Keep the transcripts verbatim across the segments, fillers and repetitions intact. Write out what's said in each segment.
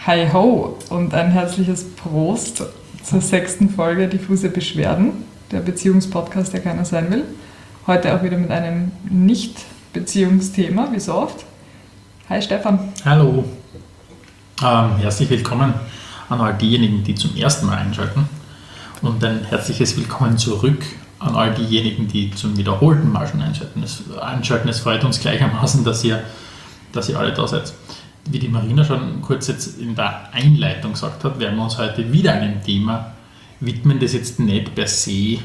Hi ho und ein herzliches Prost zur sechsten Folge Diffuse Beschwerden, der Beziehungspodcast, der keiner sein will. Heute auch wieder mit einem Nicht-Beziehungsthema, wie so oft. Hi Stefan. Hallo. Ähm, herzlich willkommen an all diejenigen, die zum ersten Mal einschalten. Und ein herzliches Willkommen zurück an all diejenigen, die zum wiederholten Mal schon einschalten. Es, einschalten. Es freut uns gleichermaßen, dass ihr, dass ihr alle da seid. Wie die Marina schon kurz jetzt in der Einleitung gesagt hat, werden wir uns heute wieder einem Thema widmen, das jetzt nicht per se äh,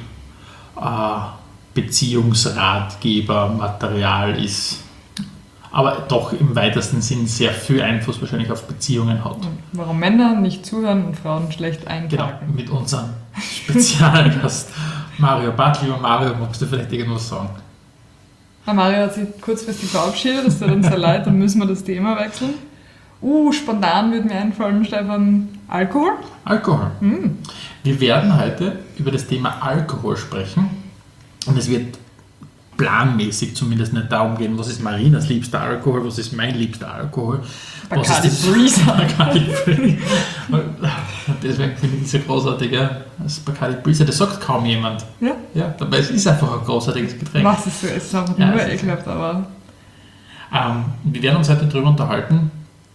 Beziehungsratgeber, Material ist, aber doch im weitesten Sinn sehr viel Einfluss wahrscheinlich auf Beziehungen hat. Warum Männer nicht zuhören und Frauen schlecht eintragen. Genau, mit unserem Spezialgast Mario Barth. Lieber Mario, magst du vielleicht irgendwas sagen? Ah, Mario hat sich kurzfristig verabschiedet, das tut uns sehr leid, dann müssen wir das Thema wechseln. Uh, spontan würde mir einfallen, Stefan, Alkohol? Alkohol. Mm. Wir werden heute über das Thema Alkohol sprechen und es wird planmäßig zumindest nicht darum gehen, was ist Marinas liebster Alkohol, was ist mein liebster Alkohol. Bacardi Breezer. Bacardi Breezer. Deswegen finde ich das ja großartig, ja. Das Bacardi Breezer, das sagt kaum jemand. Ja? Ja, dabei es ist einfach ein großartiges Getränk. Was ist so? Es ist einfach ja, nur ekelhaft, aber... Ähm, wir werden uns heute darüber unterhalten,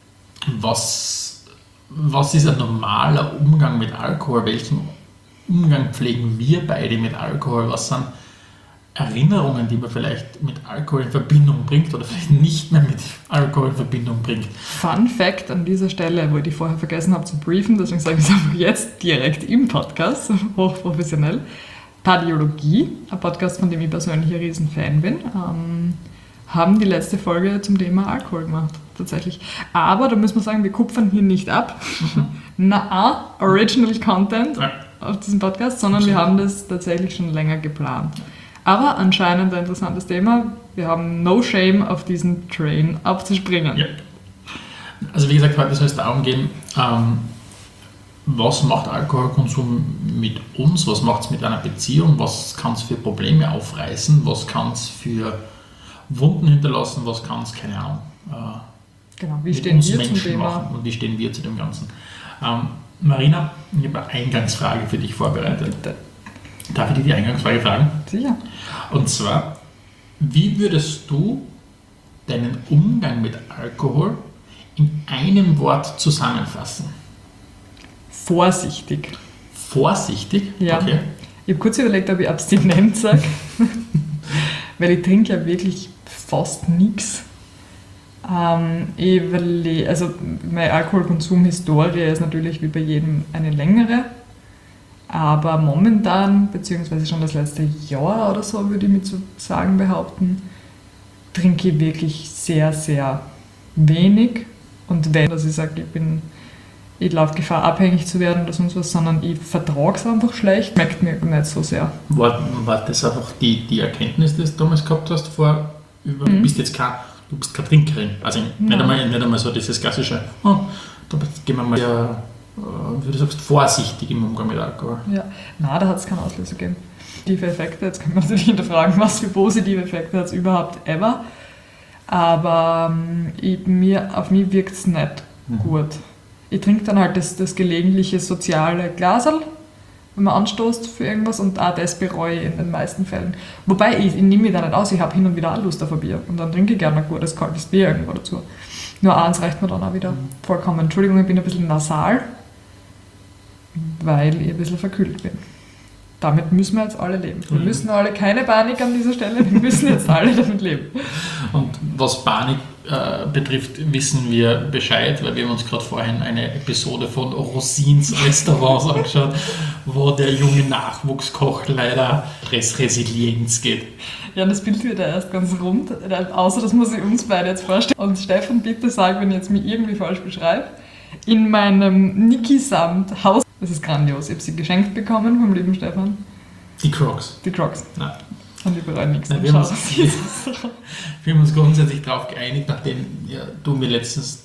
was, was ist ein normaler Umgang mit Alkohol, welchen Umgang pflegen wir beide mit Alkohol, was sind Erinnerungen, die man vielleicht mit Alkohol in Verbindung bringt oder vielleicht nicht mehr mit Alkohol in Verbindung bringt. Fun Fact an dieser Stelle, wo ich die vorher vergessen habe zu briefen, deswegen sage ich es einfach jetzt direkt im Podcast, hochprofessionell. Pardiologie, ein Podcast, von dem ich persönlich ein Riesenfan bin, ähm, haben die letzte Folge zum Thema Alkohol gemacht, tatsächlich. Aber da müssen wir sagen, wir kupfern hier nicht ab. Mhm. Na, Original Content ja. auf diesem Podcast, sondern Absolut. Wir haben das tatsächlich schon länger geplant. Aber anscheinend ein interessantes Thema. Wir haben no shame, auf diesen Train aufzuspringen. Ja. Also wie gesagt, heute soll es darum gehen, ähm, was macht Alkoholkonsum mit uns, was macht es mit einer Beziehung, was kann es für Probleme aufreißen, was kann es für Wunden hinterlassen, was kann es, keine Ahnung, äh, genau. Wie mit stehen uns wir Menschen zum Thema? machen und wie stehen wir zu dem Ganzen. Ähm, Marina, ich habe eine Eingangsfrage für dich vorbereitet. Bitte. Darf ich dir die Eingangsfrage fragen? Sicher. Und zwar, wie würdest du deinen Umgang mit Alkohol in einem Wort zusammenfassen? Vorsichtig. Vorsichtig? Ja. Okay. Ich habe kurz überlegt, ob ich abstinent sage, weil ich trinke ja wirklich fast nichts. Ähm, ich überle- also meine Alkoholkonsum-Historie ist natürlich wie bei jedem eine längere. Aber momentan, beziehungsweise schon das letzte Jahr oder so, würde ich mit so sagen behaupten, trinke ich wirklich sehr, sehr wenig. Und wenn, dass ich sage, ich bin, ich laufe Gefahr, abhängig zu werden oder sonst was, sondern ich vertrage es einfach schlecht, schmeckt mir nicht so sehr. War, war das einfach die, die Erkenntnis, die du damals gehabt hast, vor, über, mhm. du bist jetzt kein, du bist keine Trinkerin, also nicht einmal, nicht einmal so dieses klassische, oh, da gehen wir mal ja, wie du sagst, vorsichtig im Umgang mit Alkohol. Ja, nein, da hat es keinen Auslöser gegeben. Positive Effekte, jetzt kann man natürlich hinterfragen, was für positive Effekte hat es überhaupt ever. Aber ich, mir, auf mich wirkt es nicht mhm. gut. Ich trinke dann halt das, das gelegentliche soziale Glaserl, wenn man anstoßt für irgendwas, und auch das bereue ich in den meisten Fällen. Wobei, ich, ich nehme mich da nicht aus, ich habe hin und wieder auch Lust auf ein Bier und dann trinke ich gerne ein gutes, kaltes Bier irgendwo dazu. Nur eins reicht mir dann auch wieder mhm. vollkommen. Entschuldigung, ich bin ein bisschen nasal, weil ich ein bisschen verkühlt bin. Damit müssen wir jetzt alle leben. Wir mhm. müssen alle, keine Panik an dieser Stelle, wir müssen jetzt alle damit leben. Und was Panik äh, betrifft, wissen wir Bescheid, weil wir haben uns gerade vorhin eine Episode von Rosins Restaurants angeschaut, wo der junge Nachwuchskoch leider Stressresilienz geht. Ja, das Bild wird ja erst ganz rund, außer das muss ich uns beide jetzt vorstellen. Und Stefan, bitte sag, wenn ich jetzt mich irgendwie falsch beschreibe, in meinem Niki-Samt Haus. Das ist grandios. Ich habe sie geschenkt bekommen vom lieben Stefan. Die Crocs. Die Crocs. Nein. Und ich bereue nichts. Nein, wir, haben uns, wir haben uns grundsätzlich darauf geeinigt, nachdem ja, du mir letztens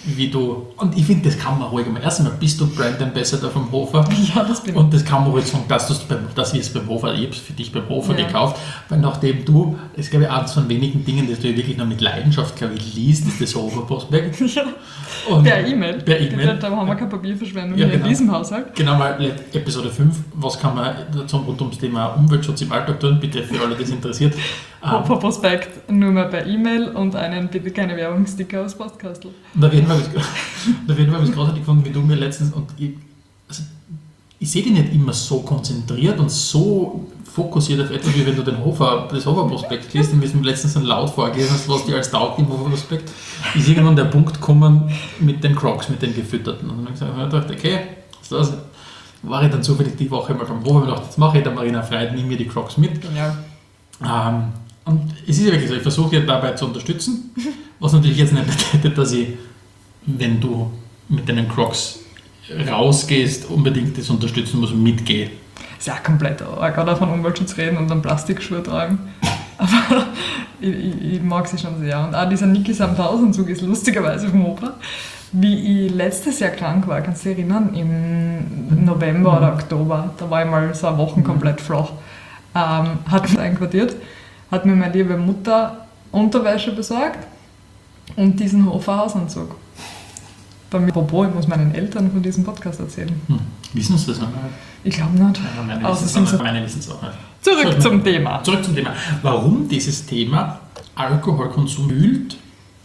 wie du, und ich finde, das kann man ruhig mal. Erstmal bist du Brand Ambassador vom Hofer. Ja, das bin ich. Und das kann man ruhig sagen, dass, du's beim, dass ich es beim Hofer, ich habe es für dich beim Hofer ja. gekauft, weil nachdem du, das ist glaube ich eines von wenigen Dingen, das du wirklich noch mit Leidenschaft, glaube ich, liest, ist das Hofer-Prospekt. Ja. Per E-Mail. Per E-Mail. Da haben wir keine Papierverschwendung ja, genau. in diesem Haushalt. Genau, weil Episode fünf, was kann man zum, rund ums Thema Umweltschutz im Alltag tun, bitte für alle, die das interessiert. Hofer-Prospekt nur mehr per E-Mail und einen bitte keine Werbungssticker aus Postkastel. Da werden wir Da werden wir es großartig gefunden, wie du mir letztens, und ich, also ich sehe dich nicht immer so konzentriert und so fokussiert auf etwas, wie wenn du den Hofer, das Hofer-Prospekt liest und wie du mir letztens dann laut vorgelesen hast, was dir als taugt im Hofer-Prospekt, ist irgendwann der Punkt gekommen mit den Crocs, mit den gefütterten. Und dann habe ich gesagt, okay, das war ich dann zufällig die Woche mal beim Hofer und dachte, jetzt mache ich der Marina Freit, nimm mir die Crocs mit. Ja. Ähm, und es ist ja wirklich so, ich versuche dich dabei zu unterstützen, was natürlich jetzt nicht bedeutet, dass ich, wenn du mit deinen Crocs rausgehst, unbedingt das unterstützen muss und mitgehe. Ist ja komplett arg, gerade von Umweltschutz reden und dann Plastikschuhe tragen. Aber ich, ich, ich mag sie schon sehr. Und auch dieser Niki Samthausen-Zug ist lustigerweise vom Hofer. Wie ich letztes Jahr krank war, kannst du dich erinnern? Im November oder Oktober, da war ich mal so eine Woche komplett flach. Ähm, hat mich einquartiert, hat mir meine liebe Mutter Unterwäsche besorgt und diesen Hofer-Hausanzug. Apropos, ich muss meinen Eltern von diesem Podcast erzählen. Hm. Wissen Sie das noch? Ich glaube nicht. Ja, meine wissen es auch, meine wissen es auch nicht. Zurück zum Thema. Zurück zum Thema. Warum dieses Thema Alkoholkonsum wühlt?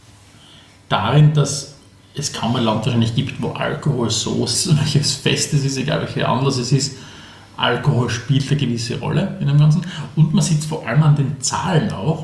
Darin, dass es kaum ein Land wahrscheinlich gibt, wo Alkohol so welches Festes ist, egal welcher Anlass es ist. Alkohol spielt eine gewisse Rolle in dem Ganzen. Und man sieht es vor allem an den Zahlen auch.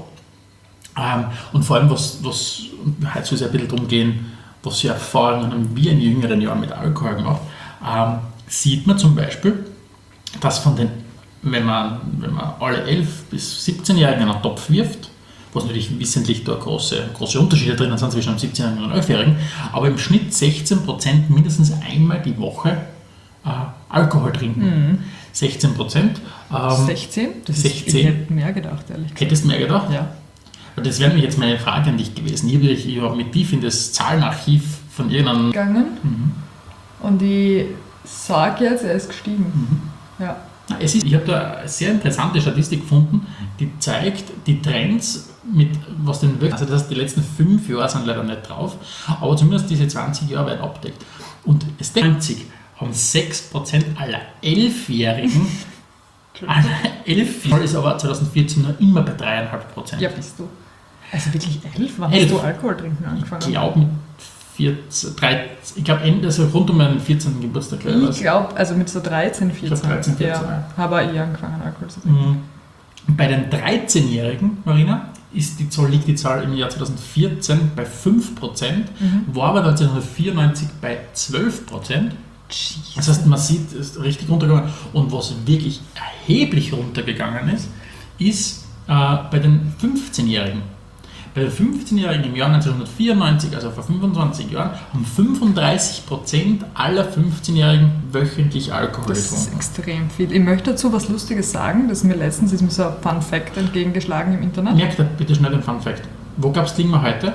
Ähm, und vor allem, was, was heute soll es ein bisschen darum gehen, was für Erfahrungen haben wir in jüngeren Jahren mit Alkohol gemacht, ähm, sieht man zum Beispiel, dass von den, wenn man, wenn man alle elf- bis siebzehnjährigen in einen Topf wirft, was natürlich wissentlich da große, große Unterschiede drin sind zwischen einem siebzehnjährigen und einem elfjährigen, aber im Schnitt sechzehn Prozent mindestens einmal die Woche äh, Alkohol trinken. Mhm. sechzehn Prozent. Ähm, sechzehn? Das sechzehn. Ist, ich hätte mehr gedacht, ehrlich gesagt. Hättest du mehr gedacht? Ja. Das wäre nämlich jetzt meine Frage an dich gewesen. Ich habe ich hab mit tief in das Zahlenarchiv von irgendeinem... gegangen Mhm. und ich sage jetzt, er ist gestiegen. Mhm. Ja. Es ist, ich habe da eine sehr interessante Statistik gefunden, die zeigt die Trends, mit was den wirklich, also das heißt, die letzten fünf Jahre sind leider nicht drauf, aber zumindest diese zwanzig Jahre weit abdeckt. Und es neunzig haben sechs Prozent aller Elfjährigen, aller Elfjährige ist aber zwanzig vierzehn noch immer bei drei Komma fünf Prozent. Ja, bist du. Also wirklich elf? Wann elf. hast du Alkohol trinken angefangen? Ich glaube mit vierzehn, dreizehn, ich glaube Ende, also rund um meinen vierzehnten Geburtstag. Ich glaube, also mit so dreizehn, vierzehn. Ich glaube dreizehn, vierzehn. Ja, habe ich angefangen Alkohol zu trinken. Mhm. Bei den dreizehnjährigen, Marina, ist die Zahl, liegt die Zahl im Jahr zwanzig vierzehn bei fünf Prozent, mhm. war aber neunzehnhundertvierundneunzig bei zwölf Prozent. Jesus. Das heißt, man sieht, es ist richtig runtergegangen. Und was wirklich erheblich runtergegangen ist, ist äh, bei den fünfzehnjährigen. Bei den fünfzehnjährigen im Jahr neunzehnhundertvierundneunzig, also vor fünfundzwanzig Jahren, haben fünfunddreißig Prozent aller fünfzehnjährigen wöchentlich Alkohol das getrunken. Das ist extrem viel. Ich möchte dazu was Lustiges sagen, das mir letztens ist mir so ein Fun Fact entgegengeschlagen im Internet. Merkt ihr bitte schnell den Fun Fact. Wo gab es den heute?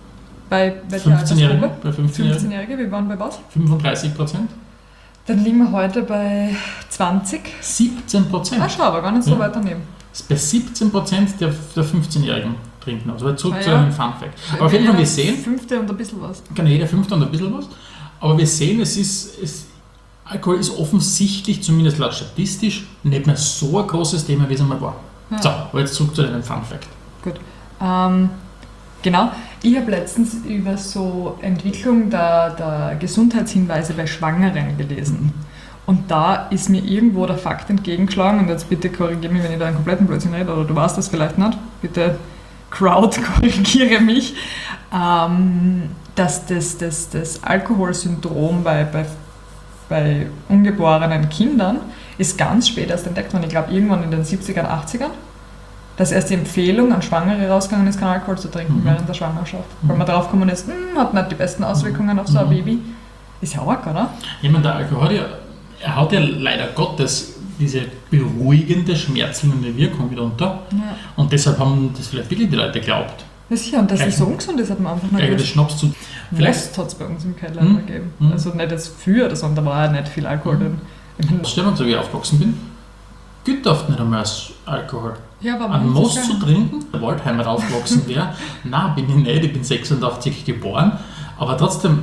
Bei fünfzehnjährigen? Bei fünfzehnjährigen? fünfzehnjährige, wir waren bei was? fünfunddreißig Prozent. Dann liegen wir heute bei zwanzig. siebzehn Prozent. Ah, schau, aber gar nicht so ja. weit daneben. Das ist bei siebzehn Prozent der, der fünfzehnjährigen trinken. Also zurück ah, zu ja. einem Fun Fact. Aber auf jeden Fall, wir sehen... Fünfte und ein bisschen was. Genau, jeder Fünfte und ein bisschen was. Aber wir sehen, es ist... Es, Alkohol ist offensichtlich, zumindest laut statistisch, nicht mehr so ein großes Thema, wie es einmal war. Ja. So, aber jetzt zurück zu deinem Fun Fact. Gut. Ähm, genau. Ich habe letztens über so Entwicklung der, der Gesundheitshinweise bei Schwangeren gelesen. Und da ist mir irgendwo der Fakt entgegengeschlagen, und jetzt bitte korrigiere mich, wenn ich da einen kompletten Blödsinn rede, oder du weißt das vielleicht nicht, bitte Crowd, korrigiere mich, ähm, dass das, das, das Alkoholsyndrom bei, bei, bei ungeborenen Kindern ist ganz spät erst entdeckt worden. Ich glaube irgendwann in den siebzigern, achtzigern, dass erst die Empfehlung an Schwangere rausgegangen ist, keinen Alkohol zu trinken mhm. während der Schwangerschaft. Mhm. Weil man drauf gekommen ist, mh, hat nicht die besten Auswirkungen auf so ein mhm. Baby. Ist ja arg, oder? Ich meine, der Alkohol hat ja, er hat ja leider Gottes diese beruhigende, schmerzlindernde Wirkung mitunter. Ja. Und deshalb haben das vielleicht wirklich die Leute geglaubt. Ja, sicher, und dass Gleich- es so ungesund ist, hat man einfach nicht Ja, das gewusst. Schnaps zu. Vielleicht Most hat es bei uns im Keller Mhm. immer gegeben. Mhm. Also nicht jetzt für, sondern da war ja nicht viel Alkohol Mhm. drin. Ich mein, Stimmt, so wie ich aufgewachsen bin, gibt oft nicht einmal als Alkohol. ja, aber An man Most ist zu ja- trinken, der Waldheimer aufgewachsen wäre, nein, bin ich nicht, ich bin sechsundachtzig geboren, aber trotzdem,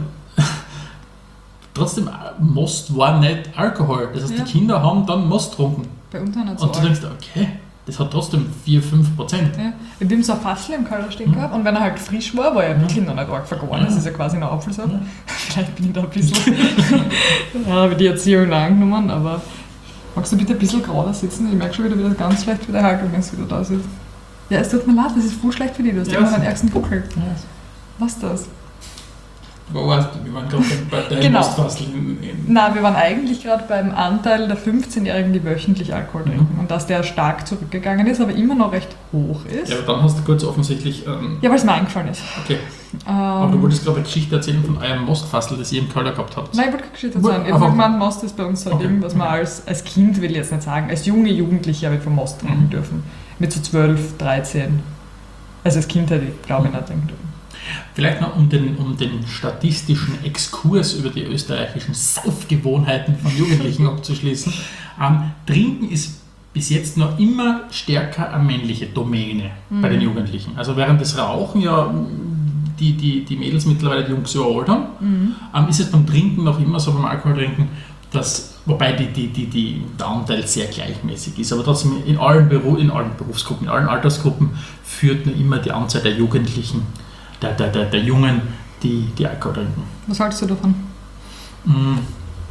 trotzdem, Most war nicht Alkohol. Das heißt, Ja. die Kinder haben dann Most getrunken. bei uns auch nicht so Und du alt. denkst, okay, das hat trotzdem vier bis fünf Prozent. Ja. Wir haben so ein Fassel im Keller stehen Mhm. gehabt und wenn er halt frisch war, war er Ja. wirklich noch nicht arg vergoren. Ja. Das ist ja quasi noch Apfelsaft. Ja. Vielleicht bin ich da ein bisschen. Ja, habe ich die Erziehung angenommen, aber magst du bitte ein bisschen gerader sitzen? Ich merke schon wieder, wie das ganz schlecht für die Haltung ist, wie du da sitzt. Ja, es tut mir leid, das ist voll schlecht für dich. Du hast Ja, immer was- deinen ärgsten Buckel. Was ist das? Wo warst du? Wir waren gerade bei deinem Genau. Mostfassel in, in Na, wir waren eigentlich gerade beim Anteil der fünfzehnjährigen, die wöchentlich Alkohol Mhm. trinken. Und dass der stark zurückgegangen ist, aber immer noch recht hoch ist. Ja, aber dann hast du kurz offensichtlich. Ähm, Ja, weil es mir eingefallen ist. okay. Ähm, Aber du wolltest gerade eine Geschichte erzählen von eurem Mostfassel, das ihr im Keller gehabt habt. Nein, ich wollte keine Geschichte Woll- sagen. Ich aber- habe gemeint, Most ist bei uns so ein Okay, Ding, was man okay. als, als Kind, will ich jetzt nicht sagen, als junge Jugendliche habe ich vom Most trinken Mhm. dürfen. Mit so zwölf, dreizehn. Also als Kind hätte ich, glaube ich, nicht trinken dürfen. Vielleicht noch um den, um den statistischen Exkurs über die österreichischen Saufgewohnheiten von Jugendlichen abzuschließen. Ähm, Trinken ist bis jetzt noch immer stärker eine männliche Domäne bei den Jugendlichen. Also während das Rauchen ja die, die, die Mädels mittlerweile die Jungs überholt haben, Mhm. ähm, ist es beim Trinken noch immer so, beim Alkoholtrinken, dass, wobei die, die, die, die, der Anteil sehr gleichmäßig ist, aber trotzdem in allen, Beru in allen Berufsgruppen, in allen Altersgruppen führt noch immer die Anzahl der Jugendlichen, der, der, der, der Jungen, die, die Alkohol trinken. Was haltest du davon? Mm.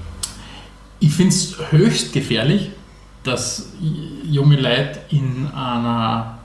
Ich finde es höchst gefährlich, dass junge Leute in einer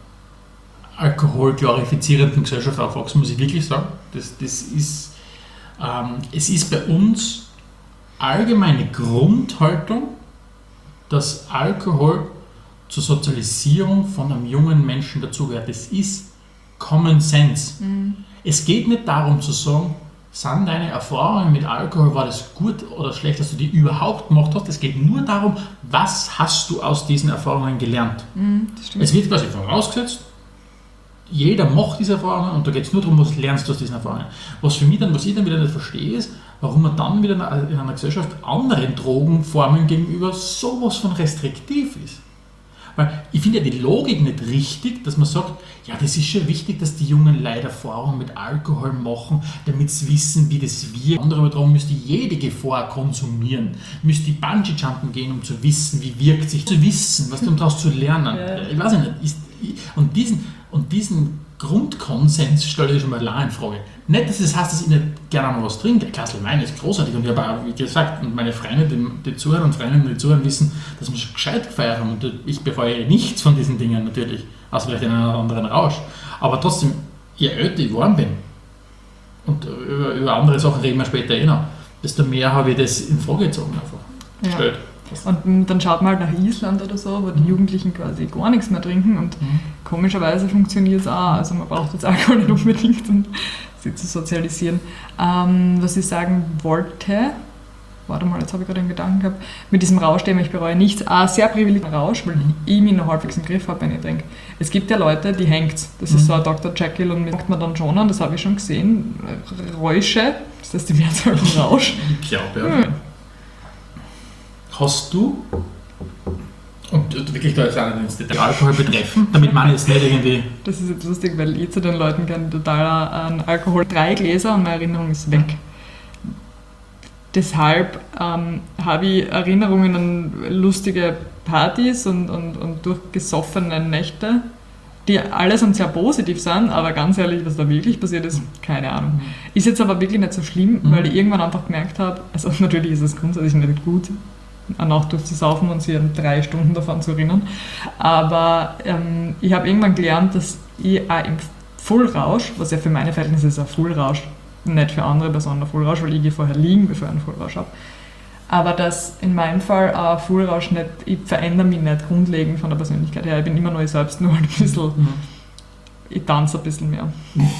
alkoholglorifizierenden Gesellschaft aufwachsen, muss ich wirklich sagen. Das, das ist, ähm, es ist bei uns allgemeine Grundhaltung, dass Alkohol zur Sozialisierung von einem jungen Menschen dazugehört. Das ist Common Sense. Mhm. Es geht nicht darum zu sagen, sind deine Erfahrungen mit Alkohol, war das gut oder schlecht, dass du die überhaupt gemacht hast. Es geht nur darum, was hast du aus diesen Erfahrungen gelernt. Mhm, das stimmt. Es wird quasi vorausgesetzt, jeder macht diese Erfahrungen und da geht es nur darum, was lernst du aus diesen Erfahrungen. Was für mich dann, was ich dann wieder nicht verstehe, ist, warum man dann wieder in einer Gesellschaft anderen Drogenformen gegenüber sowas von restriktiv ist. Weil ich finde ja die Logik nicht richtig, dass man sagt, ja, das ist schon wichtig, dass die jungen Leute Erfahrungen mit Alkohol machen, damit sie wissen, wie das wirkt. Andere wiederum müsste jede Gefahr konsumieren, müsste Bungee-Jumpen gehen, um zu wissen, wie wirkt sich, zu wissen, was du um daraus zu lernen. Ja. Ich weiß nicht, ist, und diesen, und diesen Grundkonsens stelle ich schon mal allein in Frage. Nicht, dass das heißt, dass ich nicht gerne mal was trinke. Ein Glas Wein ist großartig und ich habe auch, wie gesagt, und meine Freunde, die, die zuhören und Freundinnen, die zuhören, wissen, dass wir schon gescheit gefeiert haben und ich befeuere nichts von diesen Dingen natürlich, außer vielleicht einen oder anderen Rausch. Aber trotzdem, je älter ich geworden bin, und über, über andere Sachen reden wir später eh noch, desto mehr habe ich das in Frage gezogen einfach. Ja. Gestellt. Und mm, dann schaut man halt nach Island oder so, wo die Jugendlichen quasi gar nichts mehr trinken und Mhm. komischerweise funktioniert es auch. Also man braucht jetzt Alkohol nicht unbedingt, um sie zu sozialisieren. Ähm, was ich sagen wollte, warte mal, jetzt habe ich gerade einen Gedanken gehabt, mit diesem Rausch, den ich bereue, nichts, ein sehr privilegierter Rausch, weil ich mich noch halbwegs im Griff habe, wenn ich trinke. Es gibt ja Leute, die hängt. Das ist Mhm. so ein Doktor Jekyll und mit man dann schon an, das habe ich schon gesehen, Räusche, das ist die Mehrzahl von Rausch. Ich glaube, ja. Hm. Hast du, und wirklich da ist auch nicht ins Detail, Alkohol betreffen, damit man jetzt nicht irgendwie. Das ist jetzt lustig, weil ich zu den Leuten kann total an Alkohol drei Gläser und meine Erinnerung ist weg. Deshalb ähm, habe ich Erinnerungen an lustige Partys und, und, und durchgesoffene Nächte, die allesamt sehr positiv sind, aber ganz ehrlich, was da wirklich passiert ist, keine Ahnung. Ist jetzt aber wirklich nicht so schlimm, Mhm. weil ich irgendwann einfach gemerkt habe, also natürlich ist es grundsätzlich nicht gut, eine Nacht durchzusaufen und sich an drei Stunden davon zu erinnern, aber ähm, ich habe irgendwann gelernt, dass ich auch im Vollrausch, was ja für meine Verhältnisse ist ein Vollrausch, nicht für andere Personen ein Vollrausch, weil ich gehe vorher liegen, bevor ich einen Vollrausch habe. Aber dass in meinem Fall ein Vollrausch nicht, ich verändere mich nicht grundlegend von der Persönlichkeit her. Ich bin immer noch ich selbst, nur halt ein bisschen, ich tanze ein bisschen mehr.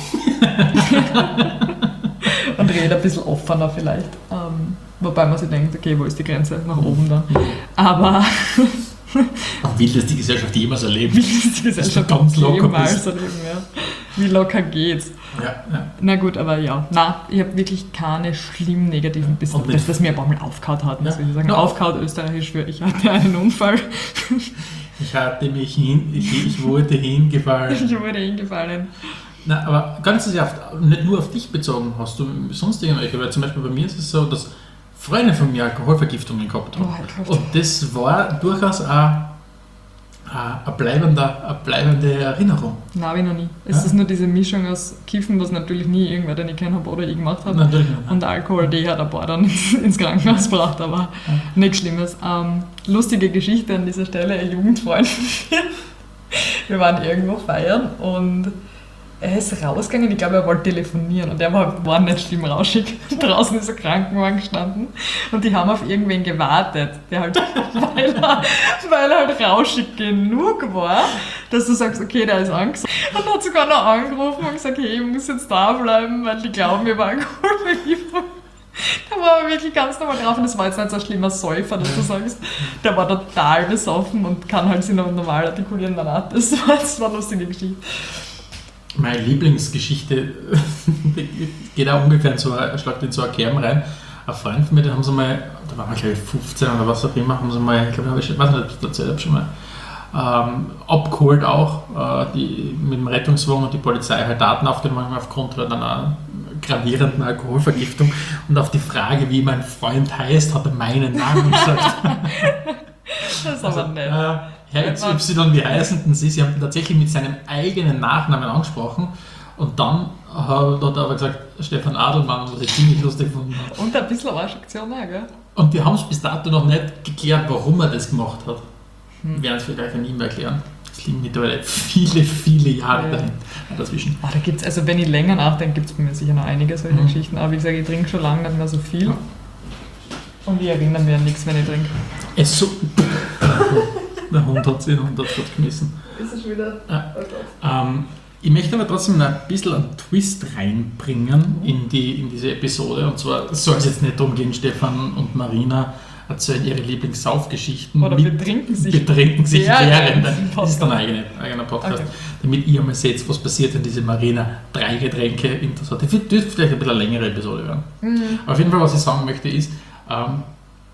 Und rede ein bisschen offener vielleicht. Ähm, wobei man sich denkt, okay, wo ist die Grenze? Nach oben dann. Aber Will das die Gesellschaft jemals erleben? wie ist die Gesellschaft ganz locker jemals bist. erleben, ja. Wie locker geht's? Ja, ja. Na gut, aber ja, na, ich habe wirklich keine schlimm negativen bis Und das, das mir ein paar Mal aufgehauen hat, muss Ja. ich sagen. Ja. Aufgehauen österreichisch für ich hatte einen Unfall. Ich hatte mich hin, ich, ich wurde hingefallen. Ich wurde hingefallen. Na, aber ganz sicher, auf, nicht nur auf dich bezogen, hast du sonst irgendwelche, weil zum Beispiel bei mir ist es so, dass Freunde von mir Alkoholvergiftungen gehabt haben. Oh, Gott. Und das war durchaus eine, eine, bleibende, eine bleibende Erinnerung. Nein, habe ich noch nie. Es Ja? ist nur diese Mischung aus Kiffen, was natürlich nie irgendwer, den ich kenne habe oder ich gemacht habe. Natürlich nicht. Und Alkohol, die hat ein paar dann ins, ins Krankenhaus gebracht, aber nichts Schlimmes. Ähm, lustige Geschichte an dieser Stelle, ein Jugendfreund von mir. Wir waren irgendwo feiern und er ist rausgegangen, ich glaube, er wollte telefonieren und der war, war nicht schlimm rauschig. Draußen ist ein Krankenwagen gestanden und die haben auf irgendwen gewartet, der halt, weil er, weil er halt rauschig genug war, dass du sagst, okay, der ist angesagt. Und hat sogar noch angerufen und gesagt, hey, ich muss jetzt da bleiben, weil die glauben, wir waren Alkoholvergiftung. Der war aber wirklich ganz normal drauf und das war jetzt nicht so ein schlimmer Säufer, dass du sagst, der war total besoffen und kann halt sich noch normal artikulieren danach. Das war, das war eine lustige Geschichte. Meine Lieblingsgeschichte geht auch ungefähr in so, schlagt in so eine Kerben rein. Ein Freund von mir, den haben sie mal, da waren wir glaube ich fünfzehn oder was auch immer, haben sie mal, ich glaube, ich weiß nicht, ob ich das erzählt habe schon mal, ähm, abgeholt auch, äh, die, mit dem Rettungswagen und die Polizei halt Daten aufgenommen aufgrund einer gravierenden Alkoholvergiftung und auf die Frage, wie mein Freund heißt, hat er meinen Namen gesagt. Das ist aber nett. Äh, Herr X Y, wie heißen denn Sie? Sie haben ihn tatsächlich mit seinem eigenen Nachnamen angesprochen und dann hat er aber gesagt, Stefan Adelmann, was ich ziemlich lustig gefunden habe. Und ein bisschen Arschaktion auch, gell? Und die haben es bis dato noch nicht geklärt, warum er das gemacht hat. Hm. Werden es vielleicht nie mehr erklären. Es liegen mittlerweile viele, viele Jahre ja. dahin, dazwischen. Oh, da gibt's, also wenn ich länger nachdenke, gibt es bei mir sicher noch einige solche mhm. Geschichten. Aber wie gesagt, ich trinke schon lange nicht mehr so viel. Ja. Und ich erinnere mich an nichts, wenn ich trinke. Es so... Der Hund hat sich, der Hund hat es gerade geschmissen. Ist es wieder? Ja. Oh ähm, ich möchte aber trotzdem ein bisschen einen Twist reinbringen mhm. in, die, in diese Episode. Und zwar soll es jetzt nicht darum gehen, Stefan und Marina erzählen ihre Lieblingssaufgeschichten. Oder mit, betrinken sich, betrinken sich während. Das ist dann ein eigener, eigener Podcast. Okay. Damit ihr mal seht, was passiert, wenn diese Marina drei Getränke in das hat. Das dürfte vielleicht ein bisschen eine längere Episode werden. Mhm. Auf jeden Fall, was ich sagen möchte, ist, ähm,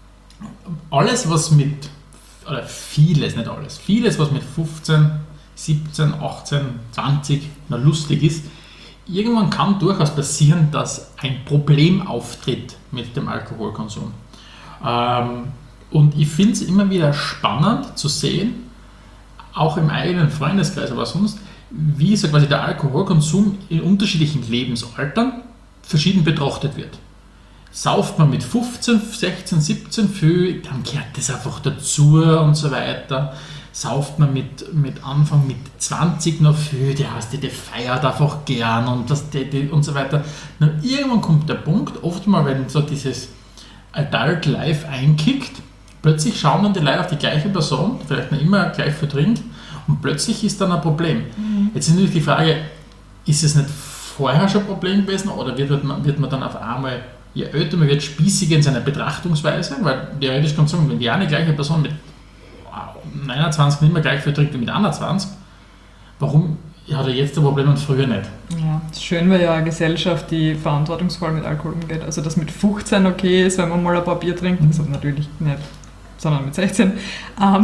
alles, was mit oder vieles, nicht alles, vieles, was mit fünfzehn, siebzehn, achtzehn, zwanzig noch lustig ist, irgendwann kann durchaus passieren, dass ein Problem auftritt mit dem Alkoholkonsum. Ähm, und ich finde es immer wieder spannend zu sehen, auch im eigenen Freundeskreis, aber sonst, wie so quasi der Alkoholkonsum in unterschiedlichen Lebensaltern verschieden betrachtet wird. Sauft man mit fünfzehn, sechzehn, siebzehn viel, dann gehört das einfach dazu und so weiter. Sauft man mit, mit Anfang mit zwanzig noch viel, der heißt, der feiert einfach gern und, das, die, die, und so weiter. Na, irgendwann kommt der Punkt, oft mal, wenn so dieses Adult Life einkickt, plötzlich schauen dann die Leute auf die gleiche Person, vielleicht noch immer gleich viel trinkt, und plötzlich ist dann ein Problem. Mhm. Jetzt ist natürlich die Frage, ist es nicht vorher schon ein Problem gewesen oder wird man, wird man dann auf einmal, je älter man wird, spießiger in seiner Betrachtungsweise, weil theoretisch kann man sagen, wenn die eine gleiche Person mit neunundzwanzig nicht mehr gleich viel trinkt wie mit einundzwanzig, warum hat er jetzt ein Problem und früher nicht? Ja, es ist schön, weil ja eine Gesellschaft, die verantwortungsvoll mit Alkohol umgeht. Also, dass mit fünfzehn okay ist, wenn man mal ein paar Bier trinkt, also natürlich nicht, sondern mit sechzehn. Ähm,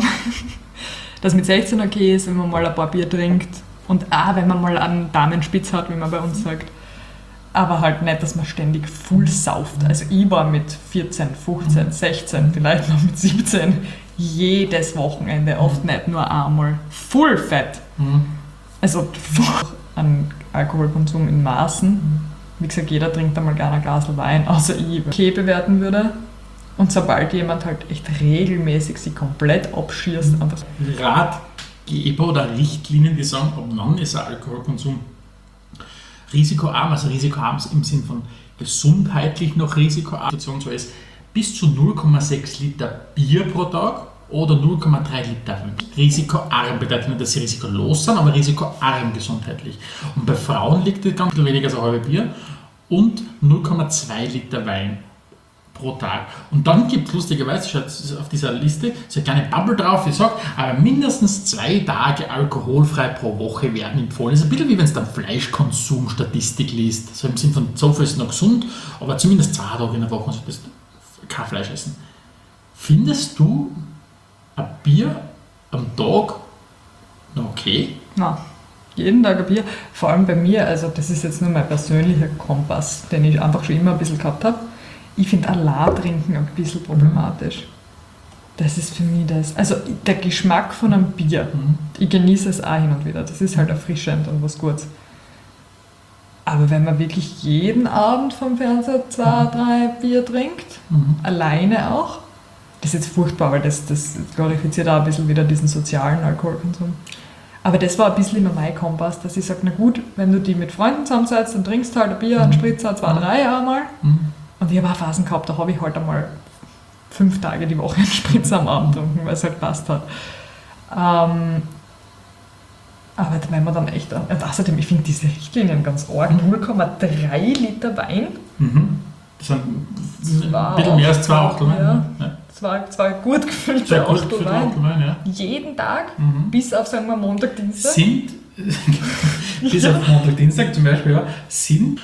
dass mit sechzehn okay ist, wenn man mal ein paar Bier trinkt und auch, wenn man mal einen Damenspitz hat, wie man bei uns sagt. Aber halt nicht, dass man ständig full sauft. Also ich war mit vierzehn, fünfzehn, sechzehn, vielleicht noch mit siebzehn, jedes Wochenende, oft nicht nur einmal, full fett. Mhm. Also an Alkoholkonsum in Maßen. Wie gesagt, jeder trinkt einmal gerne ein Glas Wein, außer ich okay bewerten würde. Und sobald jemand halt echt regelmäßig sich komplett abschießt. Einfach Ratgeber oder Richtlinien, die sagen, ob wann ist ein Alkoholkonsum risikoarm, also risikoarm im Sinn von gesundheitlich noch risikoarm, so ist bis zu null Komma sechs Liter Bier pro Tag oder null Komma drei Liter Wein. Risikoarm bedeutet nicht, dass sie risikolos sind, aber risikoarm gesundheitlich. Und bei Frauen liegt das ganz weniger als ein halbes Bier und null Komma zwei Liter Wein pro pro Tag. Und dann gibt es lustigerweise schaut auf dieser Liste so eine kleine Bubble drauf, die sagt, aber mindestens zwei Tage alkoholfrei pro Woche werden empfohlen. Das ist ein bisschen wie wenn es dann Fleischkonsumstatistik liest. So im Sinn von, so viel ist noch gesund, aber zumindest zwei Tage in der Woche solltest du kein Fleisch essen. Findest du ein Bier am Tag noch okay? Nein. Jeden Tag ein Bier, vor allem bei mir, also das ist jetzt nur mein persönlicher Kompass, den ich einfach schon immer ein bisschen gehabt habe. Ich finde allein trinken ein bisschen problematisch. Das ist für mich das, also der Geschmack von einem Bier, ich genieße es auch hin und wieder, das ist halt erfrischend und was Gutes. Aber wenn man wirklich jeden Abend vom Fernseher zwei, drei Bier trinkt, mhm. alleine auch, das ist jetzt furchtbar, weil das, das glorifiziert auch ein bisschen wieder diesen sozialen Alkoholkonsum. Aber das war ein bisschen immer mein Kompass, dass ich sage, na gut, wenn du die mit Freunden zusammensetzt, dann trinkst du halt ein Bier, einen Spritzer, zwei, drei einmal. Mhm. Und ich habe auch Phasen gehabt, da habe ich halt einmal fünf Tage die Woche einen Spritzer am Abend getrunken, weil es halt passt hat. Ähm, aber wenn man dann echt, und außerdem, ich finde diese Richtlinien ganz arg, null Komma drei Liter Wein. Mhm. Das sind ein bisschen mehr als zwei Achtel. Ja. Ja. Zwei, zwei gut gefüllte zwei gut gefüllte Achtel Wein, ja. Jeden Tag, mhm. bis auf, sagen wir, Montag, Dienstag. Sind, bis ja. auf Montag, Dienstag zum Beispiel, ja, sind,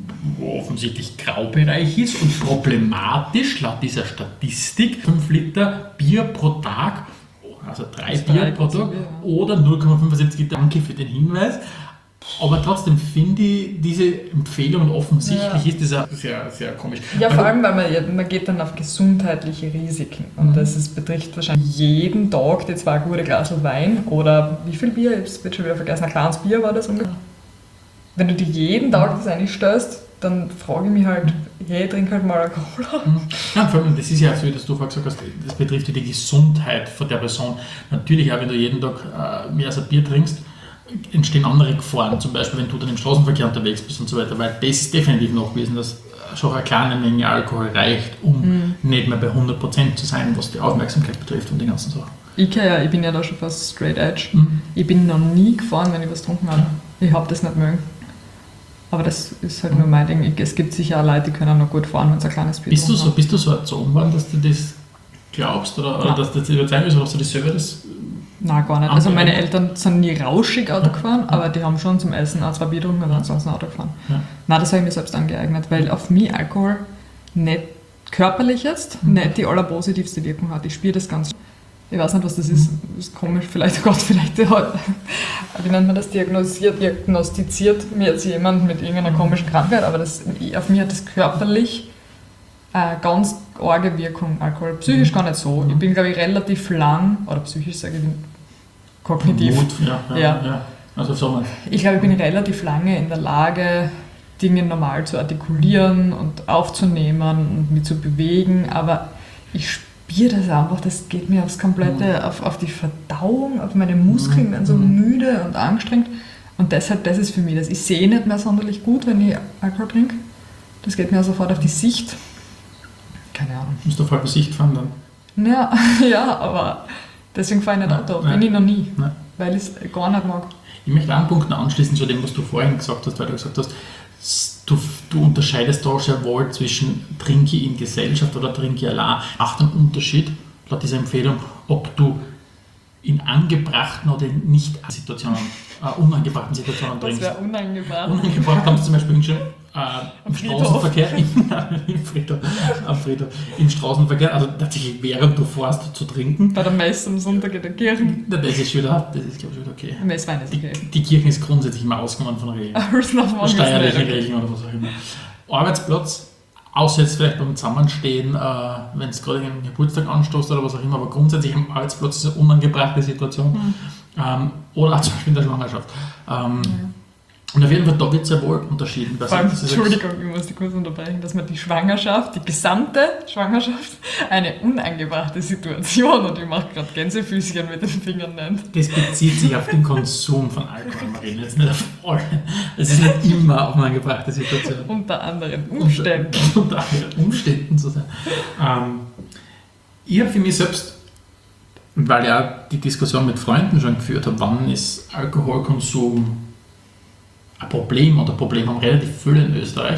wo offensichtlich Graubereich ist und problematisch, laut dieser Statistik, fünf Liter Bier pro Tag, also drei Bier pro Tag, Bier, ja. oder null Komma fünfundsiebzig Liter. Danke für den Hinweis. Aber trotzdem finde ich diese Empfehlung, offensichtlich ja. ist das ja sehr, sehr komisch. Ja, vor allem, weil man, man geht dann auf gesundheitliche Risiken. Und mhm. das ist, betrifft wahrscheinlich jeden Tag die zwei gute Glasel Wein oder wie viel Bier? Ich habe schon wieder vergessen, ein kleines Bier war das ungefähr. Wenn du dir jeden Tag das einstößt, dann frage ich mich halt, hey, trink halt mal eine Cola. Mhm. Ja, vor allem, das ist ja so, dass du vorher gesagt hast, das betrifft ja die Gesundheit von der Person. Natürlich auch, wenn du jeden Tag äh, mehr als ein Bier trinkst, entstehen andere Gefahren, zum Beispiel wenn du dann im Straßenverkehr unterwegs bist und so weiter, weil das ist definitiv nachgewiesen, dass schon eine kleine Menge Alkohol reicht, um mhm. nicht mehr bei hundert Prozent zu sein, was die Aufmerksamkeit betrifft und die ganzen Sachen. Ich, ja, ich bin ja da schon fast straight edge. Mhm. Ich bin noch nie gefahren, wenn ich was getrunken habe. Ich habe das nicht mögen. Aber das ist halt mhm. nur mein Ding. Ich, es gibt sicher auch Leute, die können noch gut fahren, wenn sie ein kleines Bier bist du so, haben. Bist du so erzogen worden, dass du das glaubst oder, oder dass du das überzeugen willst, oder hast du das selber das? Nein, gar nicht. Also meine Eltern sind nie rauschig Auto gefahren, aber die haben schon zum Essen auch zwei Bier getrunken und ansonsten Auto gefahren. Ja. Nein, das habe ich mir selbst angeeignet, weil auf mich Alkohol nicht körperlich jetzt, mhm. nicht die allerpositivste Wirkung hat. Ich spüre das ganz. Ich weiß nicht, was das ist. Das ist komisch, vielleicht, oh Gott, vielleicht hat, wie nennt man das, diagnostiziert, diagnostiziert mir jetzt jemand mit irgendeiner komischen Krankheit, aber das, auf mich hat das körperlich eine ganz arge Wirkung, Alkohol. Psychisch gar nicht so. Ich bin, glaube ich, relativ lang, oder psychisch sage ich, kognitiv. Mut, ja, ja, ja. ja. Also so mal. Ich glaube, ich bin relativ lange in der Lage, Dinge normal zu artikulieren und aufzunehmen und mich zu bewegen, aber ich spüre das einfach, das geht mir aufs komplette, mhm. auf, auf die Verdauung, auf meine Muskeln, mhm. werden so müde und angestrengt und deshalb, das ist für mich das. Ich sehe nicht mehr sonderlich gut, wenn ich Alkohol trinke. Das geht mir sofort auf die Sicht. Keine Ahnung. Musst du voll bei Sicht fahren dann? Ja, ja, aber deswegen fahre ich nicht Auto. Bin ich noch nie, nein. Weil ich es gar nicht mag. Ich möchte einen Punkt noch anschließen zu dem, was du vorhin gesagt hast, weil du gesagt hast, du, du unterscheidest da sehr wohl zwischen trinke in Gesellschaft oder trinke allein. Macht einen Unterschied, laut dieser Empfehlung, ob du in angebrachten oder in nicht Situationen, äh, unangebrachten Situationen trinkst. Das wäre unangebracht. Unangebracht haben sie zum Beispiel schon äh, im Straßenverkehr, im Friedhof, am Friedhof, im Straßenverkehr, also tatsächlich während du fährst zu trinken. Bei der Messe am Sonntag in der Kirche. Das ist schon wieder, das ist glaube ich wieder okay. Messwein ist okay. Die, die Kirche ist grundsätzlich immer ausgenommen von Regeln. Steuerliche Regeln oder was auch immer. Arbeitsplatz, außer jetzt vielleicht beim Zusammenstehen, äh, wenn es gerade einen Geburtstag anstoßt oder was auch immer, aber grundsätzlich am Arbeitsplatz ist eine unangebrachte Situation. Mhm. Ähm, oder auch zum Beispiel in der Schwangerschaft. Ähm, ja. Und auf jeden Fall, da wird es sehr wohl unterschieden. Vor allem, Entschuldigung, ich muss dich kurz unterbrechen, dass man die Schwangerschaft, die gesamte Schwangerschaft, eine unangebrachte Situation, und ich mache gerade Gänsefüßchen mit den Fingern nennt. Das bezieht sich auf den Konsum von Alkohol, Marina, jetzt nicht auf alle. Es ist nicht immer auf eine angebrachte Situation. Unter anderen Umständen. Unter, unter anderen Umständen zu sein. Ähm, ich habe für mich selbst, weil ich auch die Diskussion mit Freunden schon geführt habe, wann ist Alkoholkonsum ein Problem, oder Problem haben relativ viele in Österreich,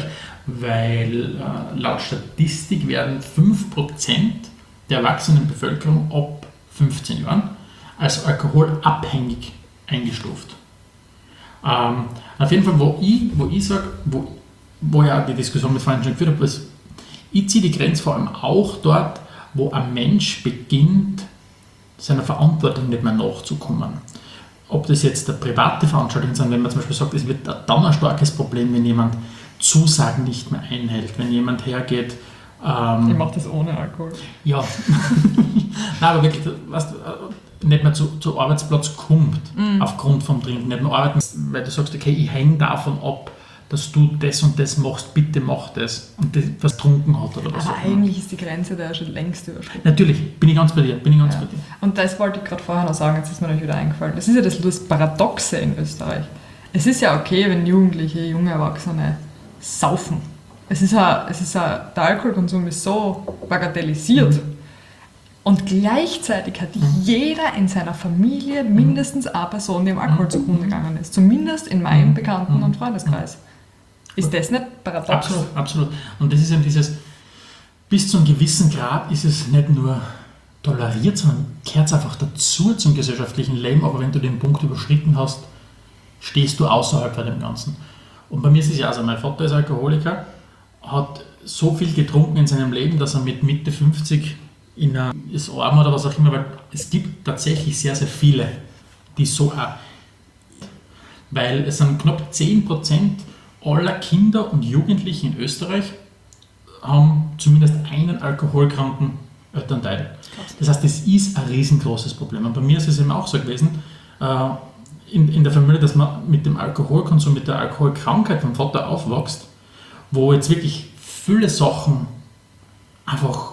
weil äh, laut Statistik werden fünf Prozent der erwachsenen Bevölkerung ab fünfzehn Jahren als alkoholabhängig eingestuft. Ähm, auf jeden Fall, wo ich, wo ich sage, wo, wo ja die Diskussion mit Freunden schon geführt habe, ist, ich ziehe die Grenze vor allem auch dort, wo ein Mensch beginnt, seiner Verantwortung nicht mehr nachzukommen. Ob das jetzt eine private Veranstaltung sind, wenn man zum Beispiel sagt, es wird dann ein starkes Problem, wenn jemand Zusagen nicht mehr einhält, wenn jemand hergeht. Ähm, ich mache das ohne Alkohol. Ja, nein, aber wirklich, weißt, nicht mehr zu, zu Arbeitsplatz kommt, mm. aufgrund vom Trinken, nicht mehr arbeiten, weil du sagst, okay, ich hänge davon ab, dass du das und das machst, bitte mach das und das, was getrunken hat oder was. Aber eigentlich ist die Grenze da ja schon längst überschritten. Natürlich, bin ich ganz bei dir, bin ich ganz ja. bei dir. Und das wollte ich gerade vorher noch sagen, jetzt ist mir natürlich wieder eingefallen. Das ist ja das, das Paradoxe in Österreich. Es ist ja okay, wenn Jugendliche, junge Erwachsene saufen. Es ist ja, es ist ja, der Alkoholkonsum ist so bagatellisiert. Mhm. Und gleichzeitig hat jeder in seiner Familie mindestens eine Person, die im Alkohol zugrunde gegangen ist. Zumindest in meinem Bekannten- und Freundeskreis. Ist das nicht paradox? Absolut, absolut. Und das ist eben dieses, bis zu einem gewissen Grad ist es nicht nur toleriert, sondern gehört einfach dazu zum gesellschaftlichen Leben. Aber wenn du den Punkt überschritten hast, stehst du außerhalb von dem Ganzen. Und bei mir ist es ja so, mein Vater ist Alkoholiker, hat so viel getrunken in seinem Leben, dass er mit Mitte fünfzig in einer, ist arm oder was auch immer, weil es gibt tatsächlich sehr, sehr viele, die so auch, weil es sind knapp zehn Prozent aller Kinder und Jugendlichen in Österreich haben zumindest einen alkoholkranken Elternteil. Das heißt, das ist ein riesengroßes Problem. Und bei mir ist es eben auch so gewesen, in, in der Familie, dass man mit dem Alkoholkonsum, mit der Alkoholkrankheit vom Vater aufwächst, wo jetzt wirklich viele Sachen einfach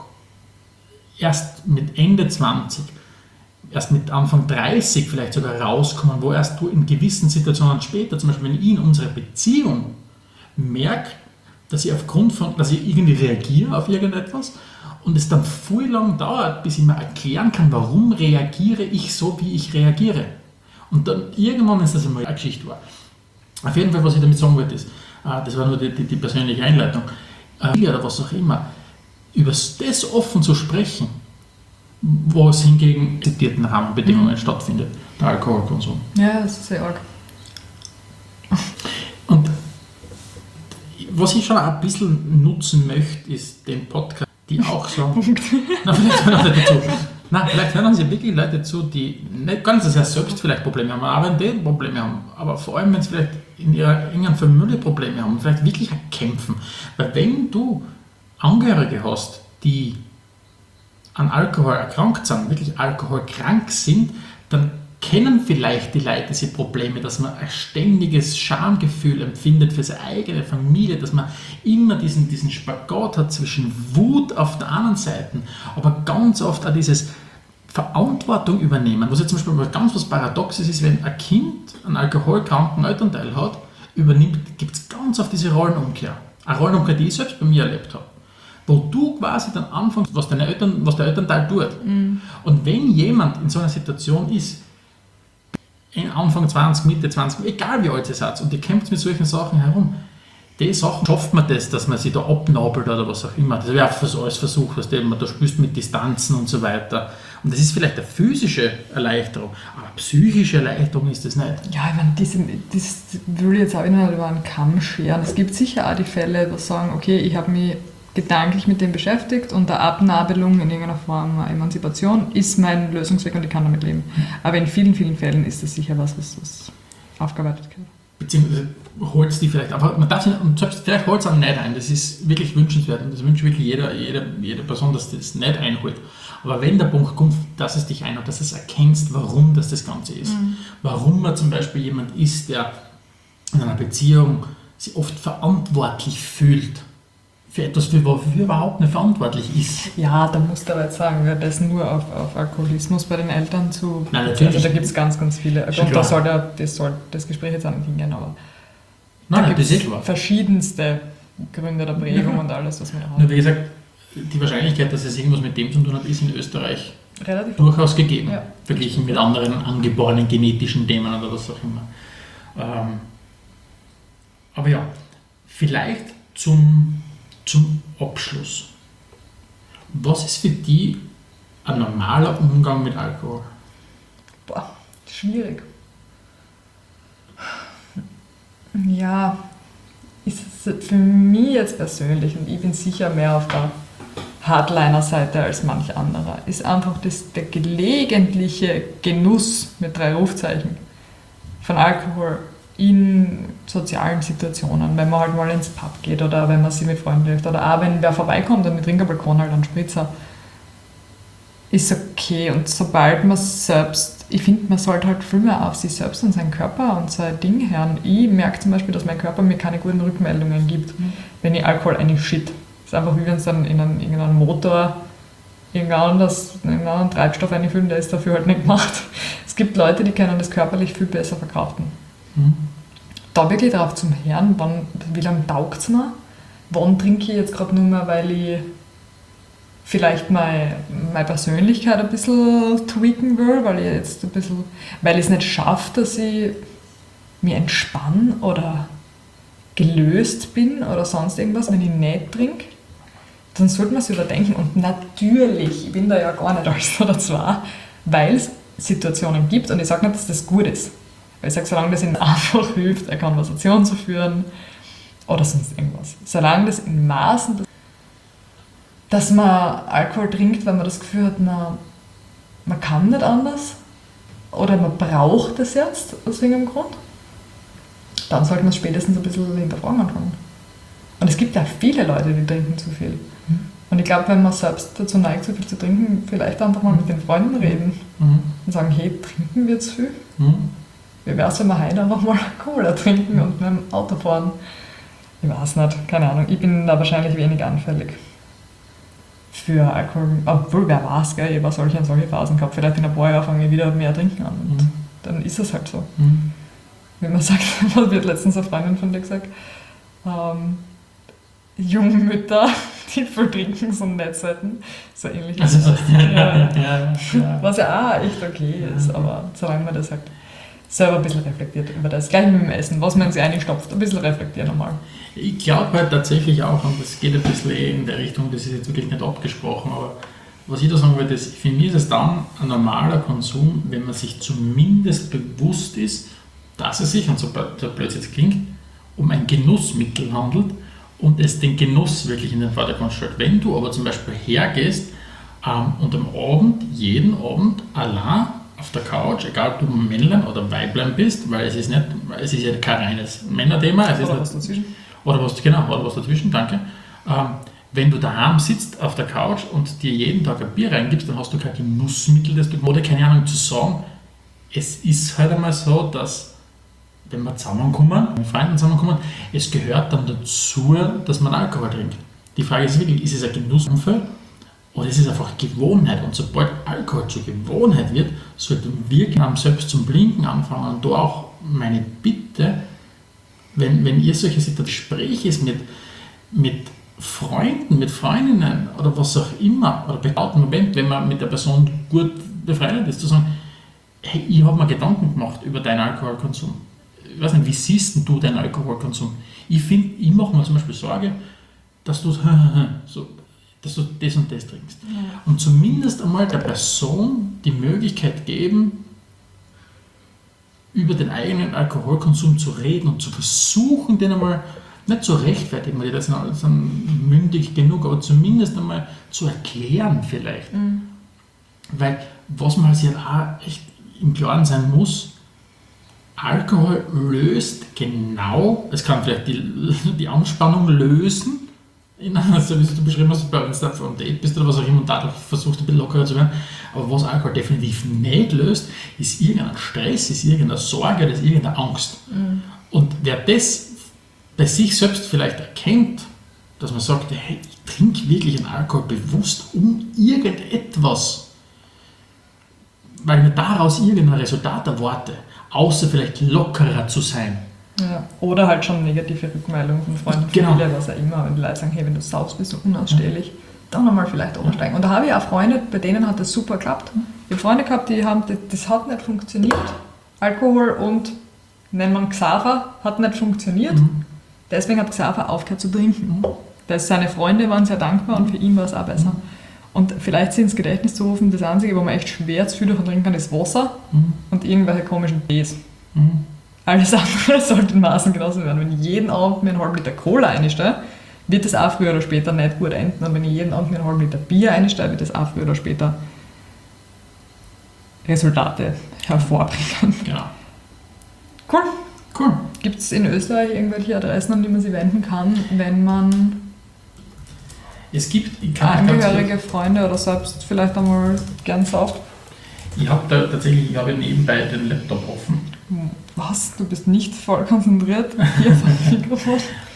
erst mit Ende zwanzig, erst mit Anfang dreißig vielleicht sogar rauskommen, wo erst du in gewissen Situationen später, zum Beispiel wenn ich in unserer Beziehung merke, dass ich aufgrund von, dass ich irgendwie reagiere auf irgendetwas und es dann viel lang dauert, bis ich mir erklären kann, warum reagiere ich so, wie ich reagiere. Und dann irgendwann ist das einmal eine Geschichte war. Auf jeden Fall, was ich damit sagen wollte, ist, das war nur die, die, die persönliche Einleitung, oder was auch immer, über das offen zu sprechen, wo es hingegen zitierten Rahmenbedingungen mhm. stattfindet, der Alkoholkonsum. Ja, das ist sehr arg. Und was ich schon auch ein bisschen nutzen möchte, ist den Podcast, die auch so... Na, vielleicht hören Leute dazu. Nein, vielleicht hören sich wirklich Leute zu, die nicht ganz sehr selbst vielleicht Probleme haben, aber wenn die Probleme haben, aber vor allem, wenn sie vielleicht in ihrer engen Familie Probleme haben, vielleicht wirklich kämpfen. Weil wenn du Angehörige hast, die an Alkohol erkrankt sind, wirklich alkoholkrank sind, dann kennen vielleicht die Leute diese Probleme, dass man ein ständiges Schamgefühl empfindet für seine eigene Familie, dass man immer diesen, diesen Spagat hat zwischen Wut auf der einen Seite, aber ganz oft auch dieses Verantwortung übernehmen, was jetzt zum Beispiel ganz was Paradoxes ist, wenn ein Kind einen alkoholkranken Elternteil hat, übernimmt, gibt es ganz oft diese Rollenumkehr. Eine Rollenumkehr, die ich selbst bei mir erlebt habe. Wo du quasi dann anfängst, was, deine Eltern, was der Elternteil tut. Mhm. Und wenn jemand in so einer Situation ist, Anfang zwanzig, Mitte zwanzig, egal wie alt ihr seid, und ihr kämpft mit solchen Sachen herum, die Sachen schafft man das, dass man sich da abnabelt oder was auch immer. Das wäre auch alles Versuch, was man da spürst mit Distanzen und so weiter. Und das ist vielleicht eine physische Erleichterung, aber eine psychische Erleichterung ist das nicht. Ja, ich meine, das, das will ich jetzt auch nicht über einen Kamm scheren. Es gibt sicher auch die Fälle, die sagen, okay, ich habe mich gedanklich mit dem beschäftigt und eine Abnabelung in irgendeiner Form, eine Emanzipation, ist mein Lösungsweg und ich kann damit leben. Aber in vielen, vielen Fällen ist das sicher was, was, was aufgearbeitet wird. Beziehungsweise holt es die vielleicht, aber man darf nicht, und selbst vielleicht holt es auch nicht ein, das ist wirklich wünschenswert und das wünscht wirklich jeder, jeder, jede Person, dass das nicht einholt. Aber wenn der Punkt kommt, dass es dich einholt, dass du es erkennst, warum das das Ganze ist. Mhm. Warum man zum Beispiel jemand ist, der in einer Beziehung sich oft verantwortlich fühlt für etwas, für wofür überhaupt nicht verantwortlich ist. Ja, da musst du aber jetzt sagen, wäre das nur auf, auf Alkoholismus bei den Eltern zu... Nein, natürlich. Also da gibt es ganz, ganz viele. Und da soll, der, das soll das Gespräch jetzt auch nicht hingehen, aber nein, da nein, gibt es verschiedenste Gründe der Prägung ja. und alles, was wir haben. Nur wie gesagt, die Wahrscheinlichkeit, dass es irgendwas mit dem zu tun hat, ist in Österreich relativ durchaus gegeben, ja. verglichen mit anderen angeborenen genetischen Themen oder was auch immer. Ähm, aber ja, vielleicht Zum, zum Abschluss. Was ist für dich ein normaler Umgang mit Alkohol? Boah, schwierig. Ja, ist es für mich jetzt persönlich, und ich bin sicher mehr auf der Hardliner-Seite als manch anderer, ist einfach das, der gelegentliche Genuss mit drei Rufzeichen von Alkohol in sozialen Situationen, wenn man halt mal ins Pub geht oder wenn man sich mit Freunden trifft oder auch wenn wer vorbeikommt und mit Trinkerbalkon halt einen Spritzer, ist okay. Und sobald man selbst, ich finde, man sollte halt viel mehr auf sich selbst und seinen Körper und sein Ding hören. Ich merke zum Beispiel, dass mein Körper mir keine guten Rückmeldungen gibt, mhm. wenn ich Alkohol einschütt. Das ist einfach wie wenn es dann in einen, irgendeinen Motor irgendeinen anders, irgendeinen anderen Treibstoff einfüllen, der ist dafür halt nicht gemacht. Es gibt Leute, die können das körperlich viel besser verkraften. Mhm. Da wirklich drauf zum Hören, wann, wie lange taugt es mir? Wann trinke ich jetzt gerade nur mehr, weil ich vielleicht meine, meine Persönlichkeit ein bisschen tweaken will, weil ich jetzt ein bisschen, weil ich es nicht schaffe, dass ich mich entspanne oder gelöst bin oder sonst irgendwas, wenn ich nicht trinke, dann sollte man es überdenken. Und natürlich, ich bin da ja gar nicht alles oder zwar, weil es Situationen gibt und ich sage nicht, dass das gut ist. Weil ich sage, solange das ihnen einfach hilft, eine Konversation zu führen oder sonst irgendwas. Solange das in Maßen, dass man Alkohol trinkt, weil man das Gefühl hat, man, man kann nicht anders oder man braucht es jetzt aus irgendeinem Grund, dann sollte man es spätestens ein bisschen hinterfragen anfangen. Und es gibt ja viele Leute, die trinken zu viel. Mhm. Und ich glaube, wenn man selbst dazu neigt, zu viel zu trinken, vielleicht einfach mal mit den Freunden reden mhm. und sagen, hey, trinken wir zu viel? Mhm. Wie wäre es, wenn wir heute einfach mal Cola trinken und mit dem Auto fahren? Ich weiß nicht, keine Ahnung. Ich bin da wahrscheinlich wenig anfällig für Alkohol. Obwohl, wer weiß, gell, ich habe solche und solche Phasen gehabt. Vielleicht in ein paar Jahren fange ich wieder mehr trinken an. Und mhm. dann ist es halt so. Mhm. Wie man sagt, was wird letztens eine Freundin von dir gesagt, ähm, junge Mütter, die viel trinken, sind nicht selten. So ähnlich ist es. Ja, ja, ja, ja. Was ja auch echt okay ist, ja. Aber solange man das halt selber ein bisschen reflektiert über das, gleich mit dem Essen, was man in sich einstopft, ein bisschen reflektieren nochmal. Ich glaube halt tatsächlich auch, und das geht ein bisschen in der Richtung, das ist jetzt wirklich nicht abgesprochen, aber was ich da sagen würde, ist, für mich ist es dann ein normaler Konsum, wenn man sich zumindest bewusst ist, dass es sich, und so blöd es jetzt klingt, um ein Genussmittel handelt und es den Genuss wirklich in den Vordergrund stellt. Wenn du aber zum Beispiel hergehst ähm, und am Abend, jeden Abend allein auf der Couch, egal ob du Männlein oder Weiblein bist, weil es ist nicht, es ist ja kein reines Männerthema. Es oder ist was nicht, dazwischen. Oder was, genau, oder was dazwischen, danke. Ähm, wenn du daheim sitzt auf der Couch und dir jeden Tag ein Bier reingibst, dann hast du kein Genussmittel, das du, oder keine Ahnung zu sagen. Es ist halt einmal so, dass wenn wir zusammenkommen, mit Freunden zusammenkommen, es gehört dann dazu, dass man Alkohol trinkt. Die Frage ist wirklich, ist es ein Genussumfeld oder ist es einfach Gewohnheit? Und sobald Alkohol zur Gewohnheit wird, sollte wir selbst zum Blinken anfangen. Und da auch meine Bitte, wenn, wenn ihr solche Gespräche ist mit, mit Freunden, mit Freundinnen oder was auch immer, oder bei einem Moment, wenn man mit der Person gut befreundet ist, zu sagen, hey, ich habe mir Gedanken gemacht über deinen Alkoholkonsum. Ich weiß nicht, wie siehst du deinen Alkoholkonsum? Ich finde, ich mache mir zum Beispiel Sorge, dass du, so, dass du das und das trinkst. Ja. Und zumindest einmal der Person die Möglichkeit geben, über den eigenen Alkoholkonsum zu reden und zu versuchen, den einmal nicht zu rechtfertigen, weil die das sind mündig genug, aber zumindest einmal zu erklären vielleicht. Mhm. Weil was man sich halt auch echt im Klaren sein muss, Alkohol löst genau, es kann vielleicht die, die Anspannung lösen, in, also wie du beschrieben hast, bei uns da vom Date bist oder was auch immer und dadurch versuchst ein bisschen lockerer zu werden, aber was Alkohol definitiv nicht löst, ist irgendein Stress, ist irgendeine Sorge, ist irgendeine Angst. Mhm. Und wer das bei sich selbst vielleicht erkennt, dass man sagt, hey, ich trinke wirklich einen Alkohol bewusst um irgendetwas, weil ich mir daraus irgendein Resultat erwarte, außer vielleicht lockerer zu sein. Ja. Oder halt schon negative Rückmeldungen von Freunden, genau. Familie, was auch immer. Wenn die Leute sagen, hey, wenn du saufst, bist du unausstehlich, ja. dann einmal vielleicht umsteigen. Und da habe ich auch Freunde, bei denen hat das super geklappt. Ich habe Freunde gehabt, die haben, das hat nicht funktioniert. Alkohol und, nennen wir Xaver, hat nicht funktioniert. Mhm. Deswegen hat Xaver aufgehört zu trinken. Das seine Freunde waren sehr dankbar und für ihn war es auch besser. Und vielleicht sich ins Gedächtnis zu rufen, das Einzige, wo man echt schwer zu viel davon trinken kann, ist Wasser Mhm. und irgendwelche komischen Tees. Mhm. Alles andere sollte in Maßen genossen werden. Wenn ich jeden Abend mir einen halben Liter Cola einstelle, wird das auch früher oder später nicht gut enden. Und wenn ich jeden Abend mir einen halben Liter Bier einstelle, wird das auch früher oder später Resultate hervorbringen. Genau. Cool. Cool. Gibt es in Österreich irgendwelche Adressen, an die man sich wenden kann, wenn man Es gibt, ich kann nicht ganz- Angehörige, Freunde oder selbst vielleicht einmal gern sagt? Ich habe da tatsächlich, ich habe nebenbei den Laptop offen. Was? Du bist nicht voll konzentriert hier vor dem Mikrofon?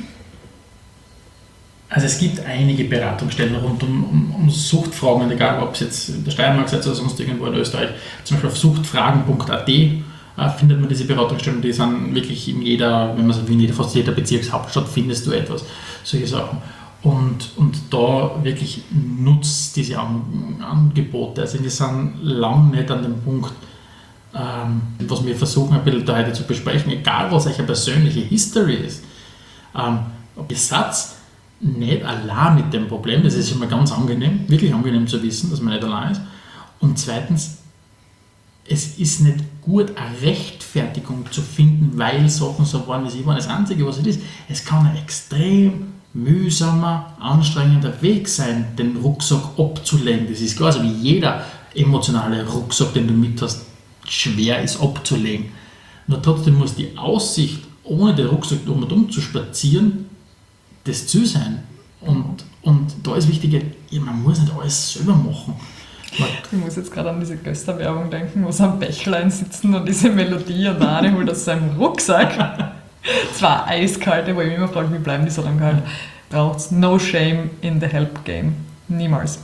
Also es gibt einige Beratungsstellen rund um, um, um Suchtfragen, egal ob es jetzt in der Steiermark ist oder sonst irgendwo in Österreich. Zum Beispiel auf suchtfragen punkt a t äh, findet man diese Beratungsstellen, die sind wirklich in jeder, wenn man so wie in jeder, fast jeder Bezirkshauptstadt findest du etwas, solche Sachen. Und, und da wirklich nutzt diese An Angebote. Also wir sind lang nicht an dem Punkt, ähm, was wir versuchen ein bisschen da heute zu besprechen, egal was euch eine persönliche History ist. Ähm, ihr seid nicht allein mit dem Problem, das ist schon mal ganz angenehm, wirklich angenehm zu wissen, dass man nicht allein ist. Und zweitens, es ist nicht gut, eine Rechtfertigung zu finden, weil Sachen so waren, wie sie waren. Das Einzige, was es ist, es kann ein extrem mühsamer, anstrengender Weg sein, den Rucksack abzulegen. Das ist klar, so wie jeder emotionale Rucksack, den du mit hast, schwer ist abzulegen. Nur trotzdem muss die Aussicht, ohne den Rucksack um und um zu spazieren, das Ziel sein. Und, und da ist wichtig, man muss nicht alles selber machen. Man, Ich muss jetzt gerade an diese Göster-Werbung denken, wo sie am Bächlein sitzen und diese Melodie und der eine holt aus seinem Rucksack zwei eiskalte, wo ich mich immer frage, wie bleiben die so lange kalt. Braucht's no shame in the help game. Niemals.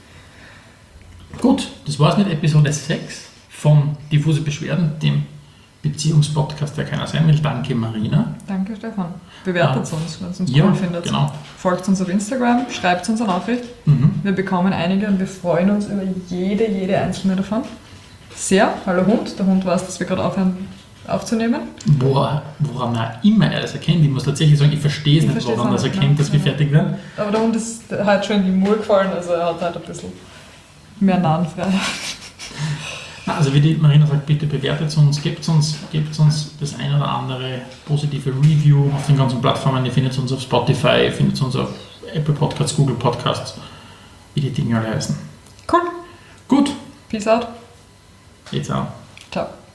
gut, das war's mit Episode sechs von Diffuse Beschwerden, dem Beziehungspodcast, der keiner sein will. Danke, Marina. Danke, Stefan. Bewertet Ja. uns, wenn es uns Ja, cool findet. genau. Folgt uns auf Instagram, schreibt uns eine Nachricht. Mhm. Wir bekommen einige und wir freuen uns über jede, jede einzelne davon. Sehr. Hallo Hund. Der Hund weiß, dass wir gerade aufhören aufzunehmen. Woran, woran er immer er das erkennt. Ich muss tatsächlich sagen, ich verstehe es Ich nicht, verstehe es woran er auch das nicht, erkennt, nein. dass wir fertig werden. Aber der Hund ist heute schon in die Mur gefallen, also er hat halt ein bisschen mehr Nahenfreiheit. Na, also wie die Marina sagt, bitte bewertet uns, gebt uns, gebt uns das ein oder andere positive Review auf den ganzen Plattformen. Ihr findet uns auf Spotify, ihr findet uns auf Apple Podcasts, Google Podcasts, wie die Dinge alle heißen. Cool. Gut, Peace out. jetzt auch. Ciao.